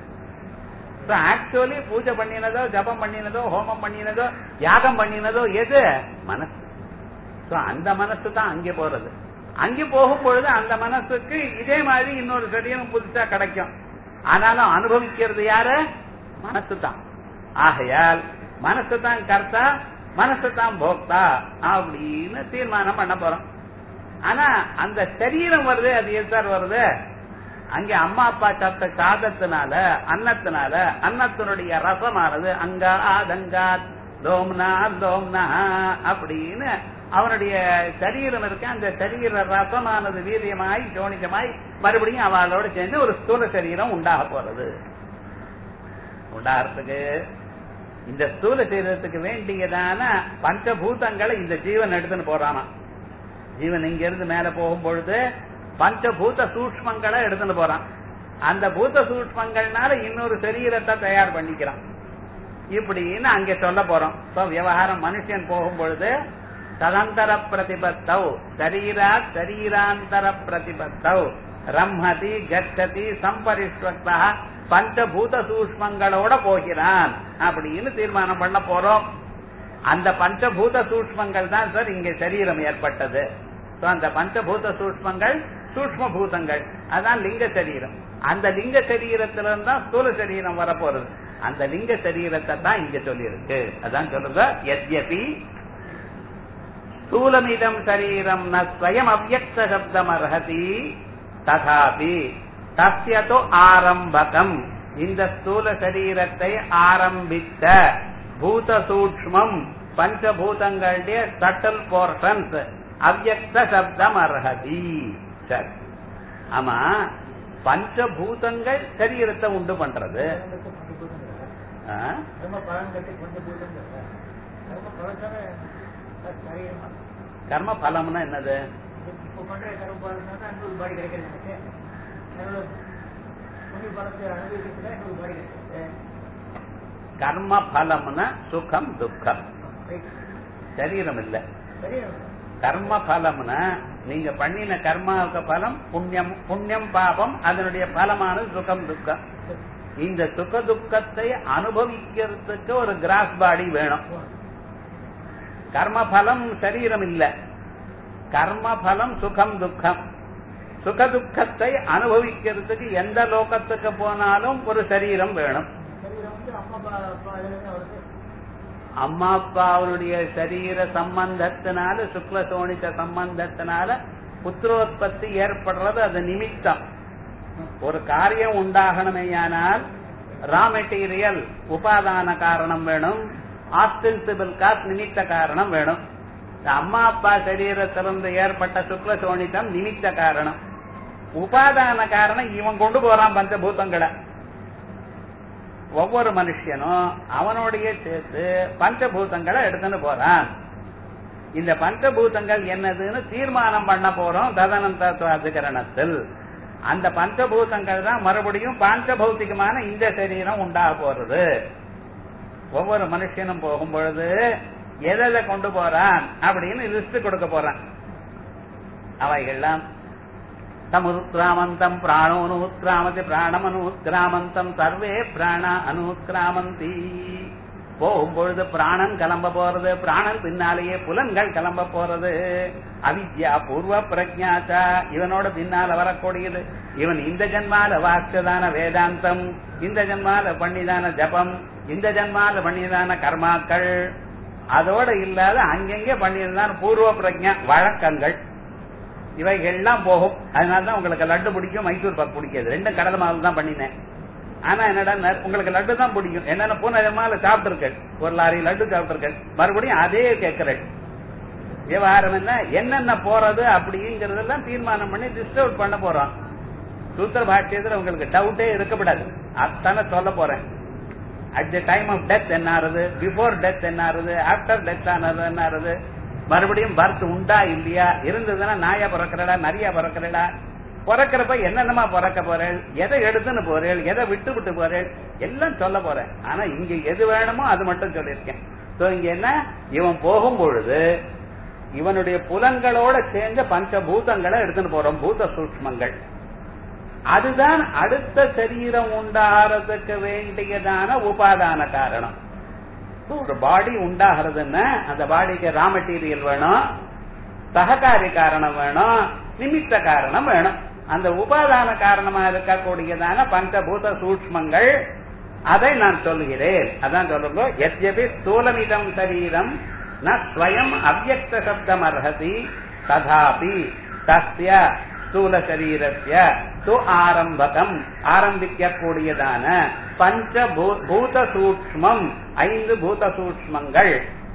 ஆக்சுவலி பூஜை பண்ணினதோ, ஜபம் பண்ணினதோ, ஹோமம் பண்ணினதோ, யாகம் பண்ணினதோ எது? மனசு. அந்த மனசு தான் அங்கே போறது. அங்கே போகும் பொழுது அந்த மனசுக்கு இதே மாதிரி இன்னொரு சரீரம் புதுசா கிடைக்கும். ஆனாலும் அனுபவிக்கிறது யாரு? மனசு தான். ஆகையால் மனசு தான் கர்த்தா, மனசு தான் போக்தா அப்படின்னு தீர்மானம் பண்ண போறோம். ஆனா அந்த சரீரம் வருது, அது எது வருது? அங்கே அம்மா அப்பா சாப்பிட்ட சாதத்தினால, அன்னத்தினால, அன்னத்தினுடைய ரசமானது அங்கா ஆதங்கா லோம்னா லோம்னா அப்படின்னு அவனுடைய சரீரம் இருக்கு. அந்த சரீர ரசமானது வீரியமாய் ஜோனிஜமாய் மறுபடியும் அவளோட சேர்ந்து ஒரு ஸ்தூல சரீரம் உண்டாக போறது. உண்டாகிறதுக்கு இந்த ஸ்தூல சரீரத்துக்கு வேண்டியதான பஞ்சபூதங்களை இந்த ஜீவன் எடுத்துன்னு போறானா. ஜீவன் இங்க இருந்து மேல போகும் பொழுது பஞ்சபூத சூக்ஷ்மங்களை எடுத்துன்னு போறான். அந்த பூத சூக்ஷ்மங்கள்னால இன்னொரு சரீரத்தை தயார் பண்ணிக்கிறான். இப்படின்னு அங்க சொல்ல போறோம். விவகாரம் மனுஷன் போகும் பொழுது ததந்தர பிரதிபத்தௌ சரீராத் சரீராந்தர பிரதிபத்தௌ ரம்ஹதி கச்சதி சம்பரிஷ்வக்தா பஞ்சபூத சூக்ஷ்மங்களோட போகிறான் அப்படின்னு தீர்மானம் பண்ண போறோம். அந்த பஞ்சபூத சூக்ஷ்மங்கள் தான் சார் இங்க சரீரம் ஏற்பட்டது. அந்த பஞ்சபூத சூக்ஷ்மங்கள் சூக்ஷ்ம பூதங்கள், அதான் லிங்க சரீரம். அந்த லிங்க சரீரத்திலிருந்து தான் ஸ்தூல சரீரம் வரப்போறது. அந்த லிங்க சரீரத்தை தான் இங்க சொல்லி இருக்கு. அதான் சொல்லுங்க, யத்யபி ஸ்தூலமிதம் சரீரம் ந ஸ்வயம் அவ்யக்த சப்தம் அர்ஹதி ததாபி தஸ்யது ஆரம்பகம். இந்த ஸ்தூல சரீரத்தை ஆரம்பித்த பூத சூக்ஷ்மம் பஞ்சபூதங்களுடைய சட்டல் போர்ஷன்ஸ் அவ்யக்த சப்தம் அர்ஹதி. சரி, ஆமா, பஞ்சபூதங்கள் சரீரத்தை உண்டு பண்றது. கர்ம பலம்னா என்னது? கர்ம பலம்னா சுகம் துக்கம், சரீரம் இல்ல. கர்ம பலம்னா நீங்க பண்ணின கர்மாவுக்கு பலம் புண்ணியம், புண்ணியம் பாபம், அதனுடைய பலமான சுகம் துக்கம். இந்த சுக துக்கத்தை அனுபவிக்கிறதுக்கு ஒரு கிராஸ் பாடி வேணும். கர்ம பலம் சரீரம் இல்ல, கர்ம பலம் சுகம் துக்கம். சுக துக்கத்தை அனுபவிக்கிறதுக்கு எந்த லோகத்துக்கு போனாலும் ஒரு சரீரம் வேணும். அம்மா அப்பாவுடைய சரீர சம்பந்தத்தினால, சுக்ல சோனித்த சம்பந்தத்தினால புத்திரோத்பத்தி ஏற்படுறது அது நிமித்தம். ஒரு காரியம் உண்டாகணுமேயானால் ரா மெட்டீரியல் உபாதான காரணம் வேணும், ஆஸ்டென்சிபிள் காஸ் நிமித்த காரணம் வேணும். அம்மா அப்பா சரீரத்திலிருந்து ஏற்பட்ட சுக்ல சோனித்தம் நிமித்த காரணம். உபாதான காரணம் இவன் கொண்டு போறான் பஞ்சபூதங்களை. ஒவ்வொரு மனுஷனும் அவனுடைய சேர்த்து பஞ்சபூதங்களை எடுத்துன்னு போறான். இந்த பஞ்சபூதங்கள் என்னதுன்னு தீர்மானம் பண்ண போறோம் ததனந்தத்துவ அதிகரணத்தில். அந்த பஞ்சபூதங்கள் தான் மறுபடியும் பஞ்சபௌத்திகமான இந்த சரீரம் உண்டாக போறது. ஒவ்வொரு மனுஷனும் போகும் பொழுது எதை கொண்டு போறான் அப்படின்னு லிஸ்ட் கொடுக்க போறான். அவைகள்லாம் தமுத்கிராமந்தம் பிராணோனுத்கிராமதி பிராணமனுத்கிராமந்தம் சர்வே பிராண அனுத்கிராமந்தி. போகும்பொழுது பிராணன் கிளம்ப போறது, பிராணன் பின்னாலேயே புலன்கள் கிளம்ப போறது. அவித்யா பூர்வ பிரஜாச்சா, இவனோட பின்னால வரக்கூடியது. இவன் இந்த ஜன்மால வாசிச்சதான வேதாந்தம், இந்த ஜன்மால பண்ணிதான ஜபம், இந்த ஜன்மால பண்ணிதான கர்மாக்கள், அதோட இல்லாத அங்கெங்கே பண்ணியிருந்தான் பூர்வ பிரஜா வழக்கங்கள், இவைகள்லாம் போகும். அதனாலதான் உங்களுக்கு லட்டு பிடிக்கும், மைசூர் பாக்கு பிடிக்காது. ரெண்டும் கடலை மாவு தான் பண்ணினேன். ஆனா என்னடா உங்களுக்கு லட்டு தான் பிடிக்கும். என்னென்ன போன ஜன்மால சாப்பிட்டுருக்கள், ஒரு லாரி லட்டு சாப்பிட்டுருக்கள், மறுபடியும் அதே கேட்கிறேன். விவகாரம் என்னென்ன போறது அப்படிங்கறதெல்லாம் தீர்மானம் பண்ணி டிஸ்டர்ப் பண்ண போறோம். சூத்திர பாஷ்யத்துல உங்களுக்கு டவுட்டே இருக்கப்படாது, அத்தனை சொல்ல போறேன். At the time of death என்ன ஆறுது, பிஃபோர் டெத் என்ன ஆறுது, ஆப்டர் டெத் ஆனது என்ன ஆறுது, மறுபடியும் பர்த் உண்டா இல்லையா, இருந்ததுன்னா நாயா பிறக்கிறடா நரியா பிறக்கிறடா, பிறக்கிறப்ப என்னென்னமா பிறக்க போறேன், எதை எடுத்துன்னு போறேன், எதை விட்டு விட்டு போறேன், எல்லாம் சொல்ல போறேன். ஆனா இங்க எது வேணுமோ அது மட்டும் சொல்லியிருக்கேன். இங்க என்ன, இவன் போகும் பொழுது இவனுடைய புலன்களோட சேர்ந்த பஞ்சபூதங்களை எடுத்துன்னு போறோம், பூத சூக்ஷ்மங்கள். அதுதான் அடுத்த சரீரம் உண்டாகிறதுக்கு வேண்டியதான உபாதான காரணம். ஒரு பாடி உண்டாகிறதுன்னா அந்த பாடிக்கு ரா மெட்டீரியல் வேணும், சககாரி காரணம் வேணும், நிமித்த காரணம் வேணும். அந்த உபாதான காரணமா இருக்கக்கூடியதான பஞ்சபூத சூக்ஷ்மங்கள், அதை நான் சொல்லுகிறேன். அதான் சொல்லுங்க, யத்யபி ஸ்தூலமிதம் சரீரம் ந ஸ்வயம் அவ்யக்த சப்தம் அர்ஹதி ததாபி தஸ்ய ஸ்தூல சரீரஸ்ய து ஆரம்பகம், ஆரம்பிக்கக்கூடியதான பஞ்சபூத சூக்ஷ்மம், 5 பூத சூக்ஷ்மங்கள்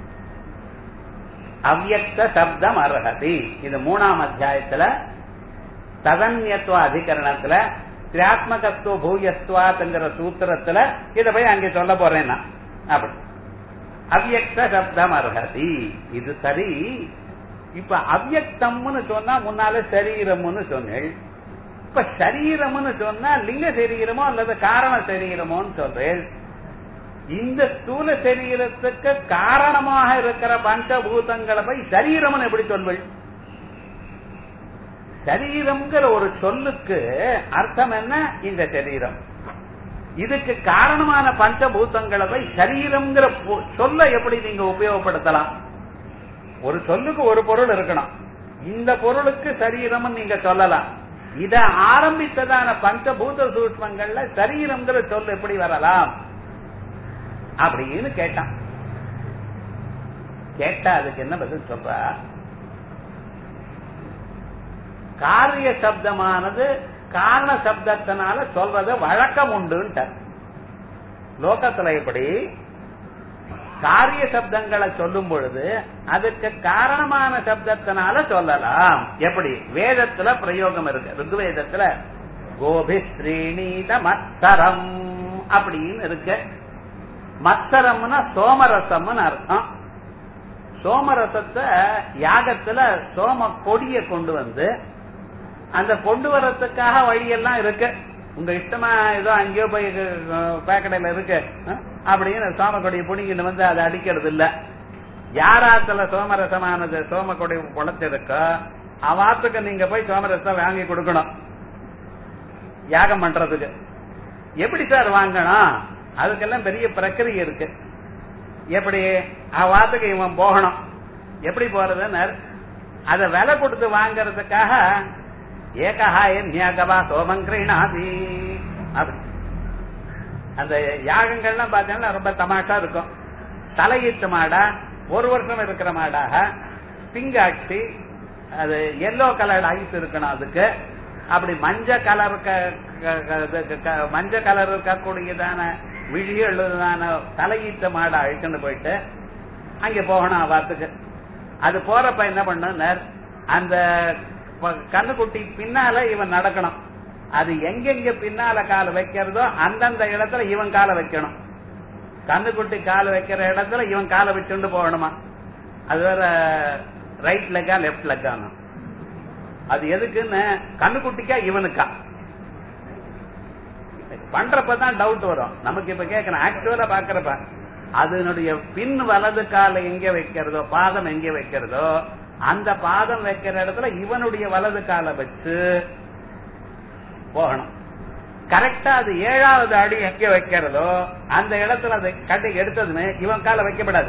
அவ்யக்த சப்தம் அர்ஹதி. இது 3ஆம் அத்தியாயத்துல ததன்யத்துவ அதிகரணத்துல திரியாத்மகத்துவ பூயஸ்வாத்ங்கிற சூத்திரத்துல இத போய் அங்கே சொல்ல போறேன் நான். அப்படி அவ்யக்த சப்தம் அர்ஹதி. இது சரி. இப்ப அவ்யக்தம்னு சொன்னா முன்னால சரீரம்னு சொன்னேன். இப்ப சரீரம்னு சொன்னா லிங்க சரீரமோ அல்லது காரண சரீரமோன்னு சொல்றேன். இந்த ஸ்தூல சரீரத்துக்கு காரணமாக இருக்கிற பஞ்சபூதங்களை போய் சரீரம்னு எப்படி சொல்வள்? சரீரம்ங்கிற ஒரு சொல்லுக்கு அர்த்தம் என்ன? இந்த சரீரம். இதுக்கு காரணமான பஞ்சபூதங்களை போய் சரீரம்ங்கிற சொல்ல எப்படி நீங்க உபயோகப்படுத்தலாம்? ஒரு சொல்லுக்கு ஒரு பொருள் இருக்கணும். இந்த பொருளுக்கு சரீரம் நீங்க சொல்லலாம். இத ஆரம்பித்ததான பஞ்சபூத சூட்சங்கள்ல சரீரம்ங்கிற சொல் எப்படி வரலாம் அப்படின்னு கேட்டான். கேட்டா அதுக்கு என்ன பதில் சொல்றா? காரிய சப்தமானது காரண சப்தத்தினால சொல்றது வழக்கம் உண்டு. லோகத்துல எப்படி காரிய சப்தங்களை சொல்லும் பொழுது அதுக்கு காரணமான சப்தத்தினால சொல்லலாம். எப்படி? வேதத்துல பிரயோகம் இருக்கு. ருக்வேதத்துல கோபி ஸ்ரீநீத மத்சரம் அப்படின்னு இருக்கு. மத்சரம்னா சோமரசம்னு அர்த்தம். சோமரசத்தை யாகத்துல சோம கொடிய கொண்டு வந்து அந்த கொண்டு வரத்துக்காக வழியெல்லாம் இருக்கு. உங்க இஷ்டமா ஏதோ அங்கேயோ போய் பேக்கடையில இருக்கு அப்படின்னு சோமக்கொடியை புடிங்கிட்டு வந்து அதை அடிக்கிறது இல்ல. யாராத்துல சோமரசமானது சோமக்கொடி குளத்திருக்கோ அவாத்துக்கு நீங்க போய் சோமரசம் வாங்கி கொடுக்கணும் யாகம் பண்றதுக்கு. எப்படி சார் வாங்கணும்? அதுக்கெல்லாம் பெரிய பிரக்கிரியை இருக்கு. எப்படி? அவாத்துக்கு இவன் போகணும். எப்படி போறதுன்னு அதை விலை கொடுத்து வாங்கறதுக்காக ஏகஹாயன்யாகவா சோமங்கிரீணாதி. அந்த யாகங்கள்லாம் பார்த்தீங்கன்னா ரொம்ப தமாஷா இருக்கும். தலையீட்டு மாடா, ஒரு வருஷம் இருக்கிற மாடாக, பிங்காட்சி, அது எல்லோ கலர் ஐஸ் இருக்கணும். அதுக்கு அப்படி மஞ்சள் கலர் இருக்கக்கூடியதான விழியெழுதான தலையீட்டு மாடை அழிச்சுன்னு போயிட்டு அங்க போகணும் வாத்துக்கு. அது போறப்ப என்ன பண்ண, அந்த கண்ணுக்குட்டி பின்னால இவன் நடக்கணும். அது எங்கெங்க பின்னால கால வைக்கிறதோ அந்தந்த இடத்துல இவன் காலை வைக்கணும். கண்ணுக்குட்டி கால வைக்கிற இடத்துல இவன் காலை வச்சுட்டு போகணுமா? அது வேற ரைட் லெக்கா லெப்ட் லெக்கான. அது எதுக்குன்னு கண்ணுக்குட்டிக்கா இவனுக்கா பண்றப்பதான் டவுட் வரும் நமக்கு. இப்ப கேட்கணும் ஆக்சுவலா பாக்குறப்ப அதனுடைய பின் வலது காலை எங்க வைக்கிறதோ, பாதம் எங்க வைக்கிறதோ அந்த பாதம் வைக்கிற இடத்துல இவனுடைய வலது காலை வச்சு போகணும். கரெக்டா அது 7வது அடி எங்க வைக்கிறதோ அந்த இடத்துல அதை கட்டி எடுத்ததுமே இவன் காலை வைக்கப்படாது.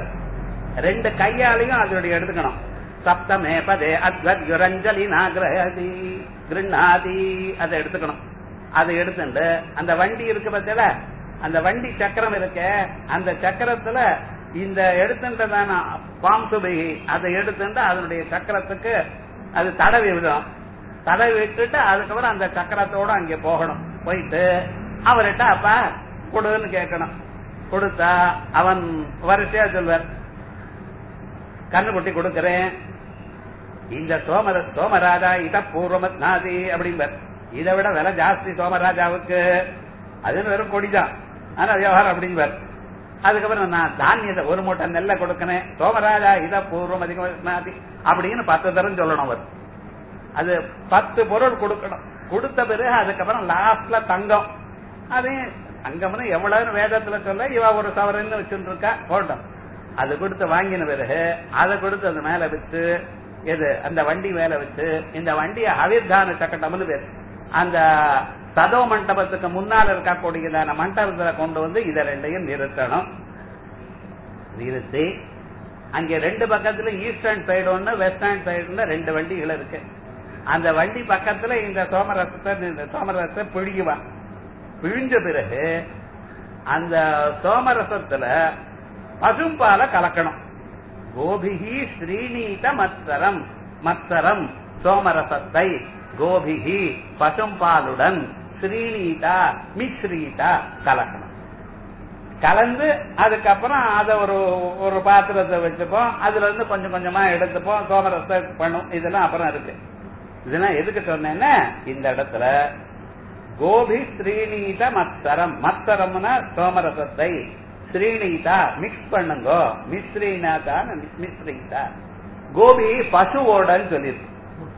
2 கையாலையும் அதனுடைய எடுத்துக்கணும். சப்தமே பதே அத்வத்யுரஞ்சலி நாகிரஹதி கிருண்ணாதி அதை எடுத்துக்கணும். அதை எடுத்துட்டு அந்த வண்டி இருக்கு பார்த்தல, அந்த வண்டி சக்கரம் இருக்க, அந்த சக்கரத்துல இந்த எடுத்துட்டதான பாம்சுபை அதை எடுத்துட்டு அதனுடைய சக்கரத்துக்கு அது தடவி விடும். தடவி விட்டுட்டு அதுக்கப்புறம் அந்த சக்கரத்தோட அங்க போகணும். போயிட்டு அவர்கிட்ட அப்பா கொடுன்னு கேட்கணும். கொடுத்தா அவன் வரிசையா சொல்வார், கண்ணுக்குட்டி கொடுக்கிறேன், இந்த சோமராஜா இத பூர்வமத்நாதி அப்படிம்பார். இதை விட விலை ஜாஸ்தி சோமராஜாவுக்கு, அதுன்னு வெறும் கொடிதான், ஆனா விவகாரம் அப்படிம்பார். அதுக்கப்புறம் நான் தானியத்தை 1 மூட்டை நெல்லை கொடுக்கறேன், சோமராஜா இத பூர்வம் அதிகமாதி அப்படின்னு 10 தரம் சொல்லணும். அவர் அது 10 பொருள் கொடுக்கணும். கொடுத்த பிறகு அதுக்கப்புறம் லாஸ்ட்ல தங்கம். அதே தங்கம்னு எவ்வளவு வேதத்துல சொல்ல, இவ ஒரு சவரன்னு வச்சுட்டு இருக்கா போட்டோம். அது கொடுத்து வாங்கின பிறகு அதை கொடுத்து அது மேல வச்சு எது அந்த வண்டி மேல வச்சு இந்த வண்டியை அவிர்தான சக்கட்டம்னு பேரு அந்த சதோ மண்டபத்துக்கு முன்னால் இருக்கக்கூடியதான மண்டபத்துல கொண்டு வந்து இதை 2ஐயும் நிறுத்தணும். நிறுத்தி அங்க 2 பக்கத்துல ஈஸ்டர்ன் சைடு ஒண்ணு, வெஸ்டர்ன் சைடு 2 வண்டிகள் இருக்கு. அந்த வண்டி பக்கத்துல இந்த சோமரசத்தை பிழியுவான். பிழிஞ்ச பிறகு அந்த சோமரசத்துல பசும்பால கலக்கணும். கோபிகி ஸ்ரீநீத மத்சரம், மத்சரம் சோமரசத்தை கோபிகி பசும்பாலுடன் ஸ்ரீநீதா மிஸ்ரீதா கலக்கணும். கலந்து அதுக்கப்புறம் அதை ஒரு பாத்திரத்தை வச்சுப்போம். அதுல இருந்து கொஞ்சம் கொஞ்சமா எடுத்துப்போம், சோமரசத்தை பண்ணும். இதெல்லாம் அப்புறம் இருக்கு. இதெல்லாம் எதுக்கு சொன்னேன்னா, இந்த இடத்துல கோபி ஸ்ரீநீத மத்சரம். மத்சரம்னா சோமரசத்தை, ஸ்ரீநீதா மிக்ஸ் பண்ணுங்கோ, மிஸ்ரீநாதான் மிஸ்ரீதா. கோபி பசுவோடன்னு சொல்லிருக்கு.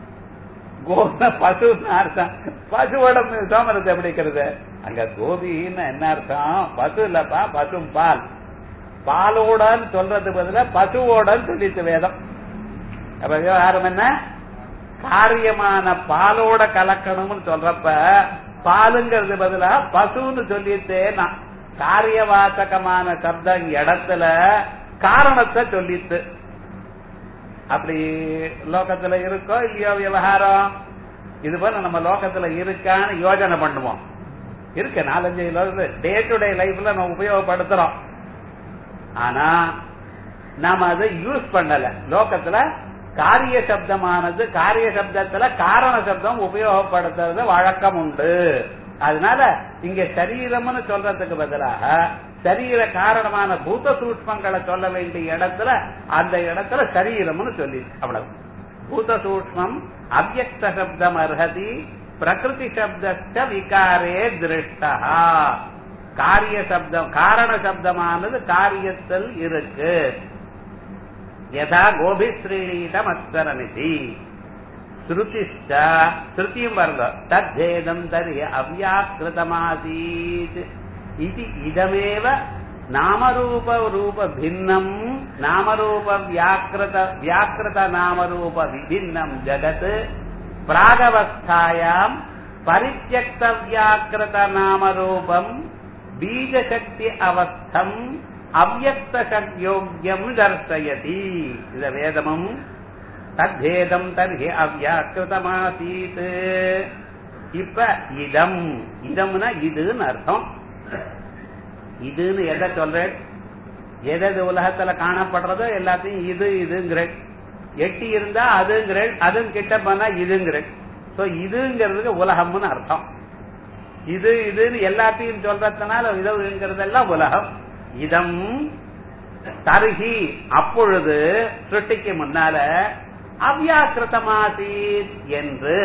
கோப பசுன்னு அர்த்தம். பசுவோட சோமரசத்தை எப்படிக்கிறது? அங்க கோபின்னு என்ன அர்த்தம்? பசு இல்லப்பா, பசும் பால். பாலோடன்னு சொல்றது பதிலா பசுவோடன்னு சொல்லிட்டு வேதம். அப்ப விவகாரம் என்ன? காரியமான பாலோட கலக்கணும்னு சொல்றப்ப பாலுங்கிறது பதிலா பசுன்னு சொல்லிட்டே நான் காரியவாசகமான சப்தம் இடத்துல காரணத்தை சொல்லிட்டு. அப்படி லோகத்துல இருக்கோ இல்லையோ விவகாரம்? இது போல நம்ம லோகத்துல இருக்கான்னு யோஜனை பண்ணுவோம். இருக்கு 4-5 டே டு டே லைஃப்ல நம்ம உபயோகப்படுத்துறோம். ஆனா நாம அதை யூஸ் பண்ணல. லோகத்துல காரிய சப்தமானது, காரிய சப்தத்துல காரண சப்தம் உபயோகப்படுத்துறது வழக்கம் உண்டு. அதனால இங்க சரீரம்னு சொல்றதுக்கு பதிலாக சரீர காரணமான பூத சூக்ஷ்மங்களை சொல்ல வேண்டிய இடத்துல அந்த இடத்துல சரீரம்னு சொல்லி அவ்வளவு. பூத சூக்ஷ்மம் அவ்யக்த சப்தம் அர்ஹதி பிரகிருதி சப்த விகாரே திருஷ்டா. காரிய சப்தம் காரண சப்தமானது காரியத்தில் இருக்கு. யதா கோபி ஸ்ரீநீத மத்சரமிதி ஸ்ருதிஷ்ட. ஸ்ருதியும் வருங்க. தத்பேதம் தர்ஹி அவ்யாக்கிருதமாசீத் இது இதமேவ நாமரூப ரூப பின்னம் நாமரூப வியாக்கிருத நாமரூப விபின்னம் ஜகத் பிராகவஸ்தாயாம் பரித்யக்த வியாக்கிருத நாமரூபம் பீஜசக்தி அவஸ்தம் அவ்யக்தயோக்கியம் தர்சயதி. இத வேதமும் தத்பேதம் தர்ஹி அவ்யாக்கிருதமாசீத். இப்ப இதம், இதம்னா இதுன்னு அர்த்தம். இதுன்னு எதை சொல்றேன்? எது உலகத்துல காணப்படுறதோ எல்லாத்தையும் இது இதுங்கிற. எட்டி இருந்தா அதுங்கிற, அதுவும் கிட்ட போனா இதுங்கிற. சோ இதுங்கிறதுக்கு உலகம்னு அர்த்தம். இது இதுன்னு எல்லாத்தையும் சொல்றதுனால இதுங்கிறதெல்லாம் உலகம். இதம் தர்ஹி அப்பொழுது சுட்டிக்கு முன்னால அவ்யாக்கிருதமாசீத் என்று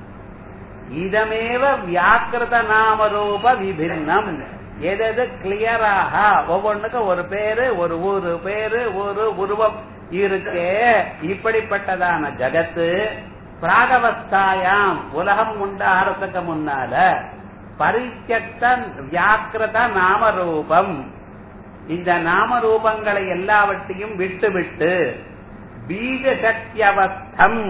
இதமேவ வியாக்கிருத நாமரூப விபின்னம். எது கிளியராக ஒவ்வொன்றுக்கு ஒரு பேரு, ஒரு ஊரு பேரு, ஒரு உருவம் இருக்கே. இப்படிப்பட்டதான ஜகத்து பிராகவஸ்தாயாம் உலகம் உண்டாகிறதுக்கு முன்னால பரித்யக்த வியாக்கிருத நாமரூபம், இந்த நாமரூபங்களை எல்லாவற்றையும் விட்டுவிட்டு பீஜ சக்தி அவஸ்தம்,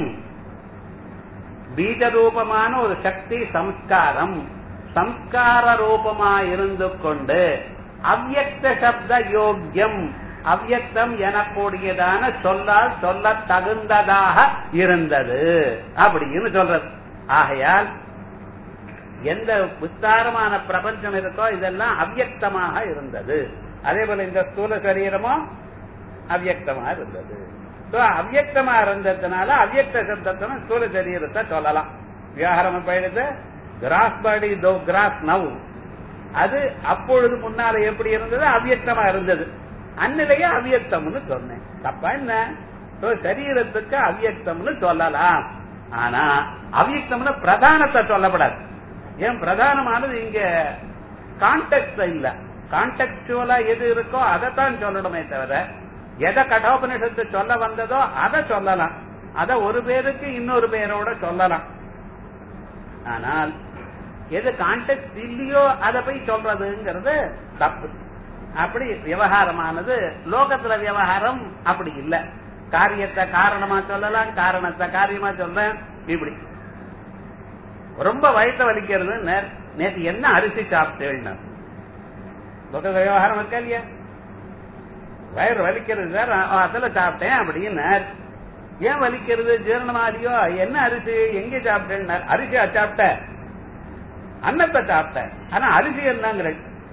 பீஜரூபமான ஒரு சக்தி சம்ஸ்காரம், சம்ஸ்கார ரூபமா இருந்து கொண்டு அவ்யக்த சப்த யோக்கியம், அவ்யக்தம் எனக்கூடியதான சொல்லால் சொல்ல தகுந்ததாக இருந்தது அப்படின்னு சொல்றது. ஆகையால் எந்த விஸ்தாரமான பிரபஞ்சம் இருக்கோ இதெல்லாம் அவ்யக்தமாக இருந்தது. அதே போல இந்த ஸ்தூல சரீரமும் அவ்யக்தமா இருந்தது. அவ்யக்தமா இருந்ததுனால அவ்யக்த சப்தத்தின ஸ்தூல சரீரத்தை சொல்லலாம். விவகாரம் பயிடுது கிராஸ் பாடி தோ கிராஸ் நவ், அது அப்பொழுது முன்னால எப்படி இருந்தது? அவ்யக்தமா இருந்தது. அந்நிலையே அவ்யக்தம்னு சொன்னேன். தப்பா என்ன? சரீரத்துக்கு அவ்யக்தம்னு சொல்லலாம். ஆனா அவ்யக்தம்னு பிரதானத்தை சொல்லப்படாது. ஏன்? பிரதானமானது இங்க கான்டெக்ட் இல்ல. கான்டெக்சுவலா எது இருக்கோ அதைத்தான் சொல்லணுமே தவிர எதை கடோபனிஷத்து சொல்ல வந்ததோ அதை சொல்லலாம். அத ஒரு பேருக்கு இன்னொரு பேரோட சொல்லலாம். ஆனால் எது கான்டெக்ட் இல்லையோ அதை போய் சொல்றதுங்கிறது தப்பு. அப்படி விவகாரமானது லோகத்துல விவகாரம் அப்படி இல்ல. காரியத்தை காரணமா சொல்லலாம், காரணத்தை காரியமா சொல்றேன். இப்படி ரொம்ப வயிற்ற வலிக்கிறது. நேற்று என்ன அரிசி சாப்பிட்டேன் லோக விவகாரம் இருக்கா இல்லையா? வயிறு வலிக்கிறது சார், அதுல சாப்பிட்டேன் அப்படின்னு. ஏன் வலிக்கிறது? ஜீரணமாதியோ? என்ன அரிசி எங்க சாப்பிட்டேன்? அரிசியா சாப்பிட்ட? அன்னத்தை சாப்பிட்டேன். ஆனா அரிசி என்னங்கிற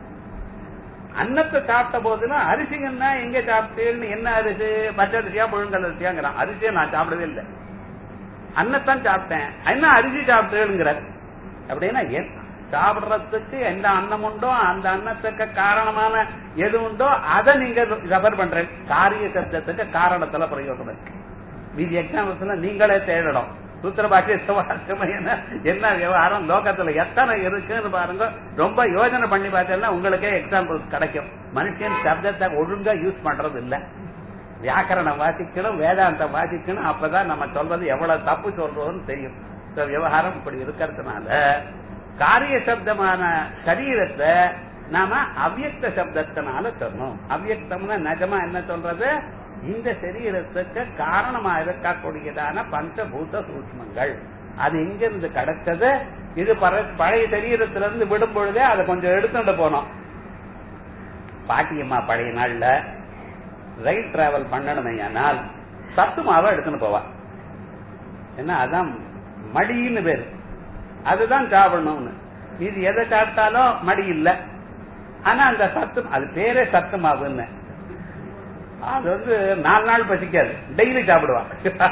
அன்னத்தை சாப்பிட்ட போதுன்னா அரிசி என்ன எங்க சாப்பிட்டேன்னு, என்ன அரிசி? பச்சை அரிசியா புழுங்கல் அரிசியாங்கிறான். அரிசியை நான் சாப்பிடவே இல்லை, அன்னத்தான் சாப்பிட்டேன். என்ன அரிசி சாப்பிட்டேங்கிற அப்படின்னா சாப்பிடுறதுக்கு எந்த அன்னம் உண்டோ அந்த அன்னத்துக்கு காரணமான எது உண்டோ அதை நீங்க ரெஃபர் பண்றேன். காரிய சப்தத்துக்கு காரணத்துல பிரயோகம் இருக்கு. மீதி எக்ஸாம்பிள்ஸ்ல நீங்களே தேடணும். சூத்திர பாஷ்யம் என்ன விவகாரம் லோகத்துல எத்தனை இருக்குன்னு பாருங்க. ரொம்ப யோஜனை பண்ணி பார்த்தீங்கன்னா உங்களுக்கே எக்ஸாம்பிள்ஸ் கிடைக்கும். மனுஷன் சப்தத்தை ஒழுங்கா யூஸ் பண்றது இல்ல. வியாக்கரணம் வாசிக்கணும், வேதாந்தம் வாசிக்கணும். அப்பதான் நம்ம சொல்றது எவ்வளவு தப்பு சொல்றோம்னு தெரியும். விவகாரம் இப்படி இருக்கிறதுனால காரிய சப்தமான சரீரத்தை நாம அவ்யக்த சப்தத்தினால சொல்லணும். அவ்யக்தம்னா நிஜமா என்ன சொல்றது? இந்த சரீரத்துக்கு காரணமா இருக்கக்கூடியதான பஞ்சபூத சூக்ஷ்மங்கள். அது எங்கிருந்து கிடைச்சது? இது பழைய சரீரத்திலிருந்து விடும் பொழுதே அதை கொஞ்சம் எடுத்துட்டு போனோம். பாட்டியம்மா பழைய நாள்ல ரயில் டிராவல் பண்ணணுமையானால் சத்து மாவை எடுத்துன்னு போவா. என்ன அதான் மடின்னு பேரு, அதுதான் சாப்பிடணும்னு. இது எதை சாப்பிட்டாலும் மடி இல்லை. ஆனா அந்த சத்து, அது பேரே சத்து மாவுன்னு. அது 4 நாள் பசிக்காது, டெய்லி சாப்பிடுவான்.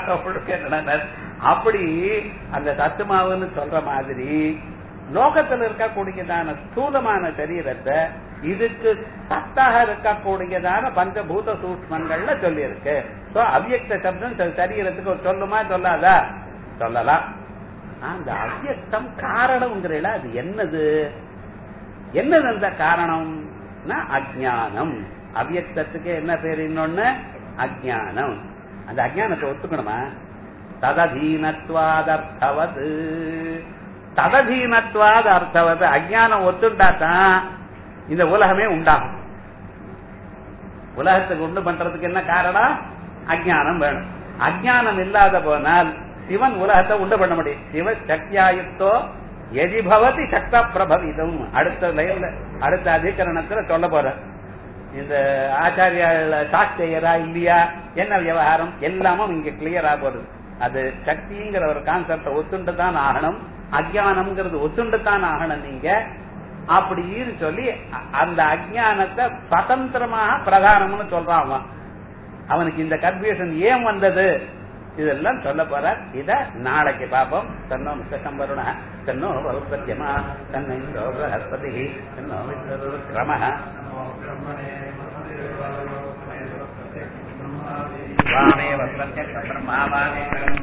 அப்படி அந்த சத்து மாவுன்னு சொல்ற மாதிரி லோகத்தில் இருக்கக்கூடியதான ஸ்தூலமான சரீரத்தை இதுக்கு சத்தாக இருக்கக்கூடியதான பஞ்சபூத சூக்ஷ்மங்கள்ல சொல்லி இருக்கு. அவ்யக்த சப்தம் சரீரத்துக்கு சொல்லுமா சொல்லாதா? சொல்லலாம். அந்த அவ்யக்தம் காரணம்ங்கிறீங்களா? அது என்னது? என்னது அந்த காரணம்? அஜ்ஞானம். அவ்யக்தத்துக்கு என்ன பேரு? இன்னொன்னு அஜ்ஞானம். அந்த அஜ்ஞானத்தை ஒத்துக்கணுமா? தததீனத்வாதர்த்தவது. தததீனத்வாத அர்த்தவது. அஜ்ஞானம் ஒத்துண்டாதான் இந்த உலகமே உண்டாகும். உலகத்துக்கு உண்டு பண்றதுக்கு என்ன காரணம்? அஜ்ஞானம் வேணும். அஜ்ஞானம் இல்லாத போனால் சிவன் உலகத்தை உண்டு பண்ண முடியும். சிவ சக்தியாயுக்தோ எதிபவதி சக்த பிரபவிதம். அடுத்த லைன்ல அடுத்த அதிகரணத்துல சொல்ல போற. இந்த ஆச்சாரியால சாட்சியரா இல்லையா, என்ன விவகாரம் எல்லாமும் இங்க கிளியரா போறது. அது சக்திங்கிற ஒரு கான்செப்ட ஒத்துண்டு தான் ஆகணும், அஜ்ஞானம்ங்கிறது ஒத்துண்டு தான் ஆகணும். நீங்க அப்படின்னு சொல்லி அந்த அஜ்ஞானத்தை சுதந்திரமாக பிரதானம்னு சொல்றான். அவனுக்கு இந்த கன்ஃபியூஷன் ஏன் வந்தது இதெல்லாம் சொல்ல போற. இத நாளைக்கு பாப்போம். தன்னோ மிஸ்டம்பருண தன்னோ பௌத்தமா தன்னை ஹஸ்பதி தன்னோ கிரம வாமே வஸ்வத்ய பிரம்மாவாமே